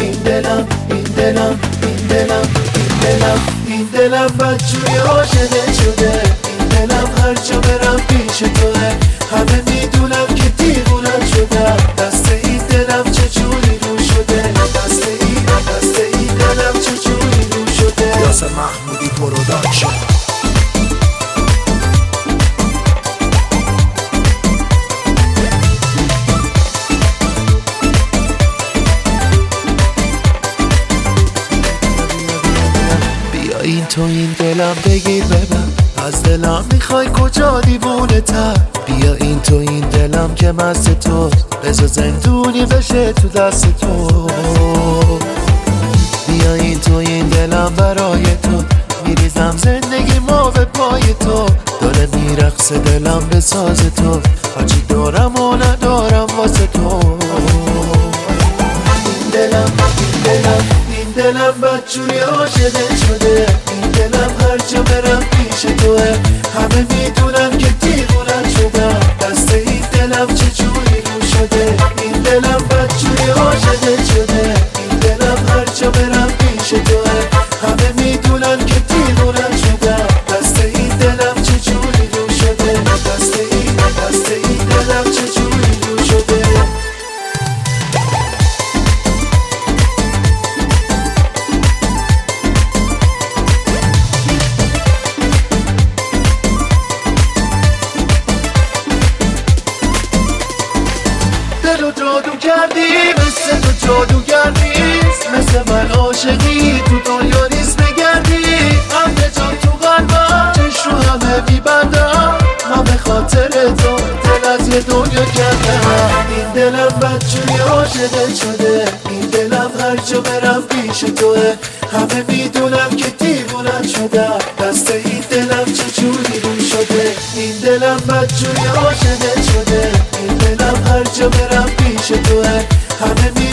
این دلم این دلم این دلم این دلم این دلم بدجوری عاشقت شده. این دلم هر جا برم پیش توه، همه میدونم که دیوونت شدم. دست این دلم چجوری رو شده، دست این دلم چجوری رو شده. یاسر محمودی پروداکشن. این تو این دلم بگیر ببن، از دلم میخوای کجا دیوونه تر. بیا این تو این دلم که مست توست، بذار زندونی بشه تو دست تو. بیا این تو این دلم برای تو، میریزم زندگی ما به پای تو. داره میرقصه دلم به ساز تو، هرچی دارم و ندارم واسه تو. این دلم این دلم این دلم بدجوری عاشقت شده. این دلم هر جا برم پیش توه، همه میدونم که دیوونت شدم. دست این دلم چجوری رو شده. این دلم بدجوری عاشقت شده. این دلم هر جا برم پیش توه، همه میدونن که دیوونت شدم. دست این دلم چجوری رو شده. دست این دلم چجوری رو شده. دلو جادو کردی، مثل تو جادوگر نیست. مثل من عاشقی تو دنیا نیست بگردی. همه جان تو قلبم، چشم رو همه میبندم. من به خاطر تو دل از یه دنیا کردم. این دلم بدجوری عاشقت شده. این دلم هر جا برم پیش توه، همه میدونم که دیوونت شدم. دست این دلم چجوری رو شده. این دلم بدجوری عاشقت شده. این دلم هر جا برم پیش توه، همه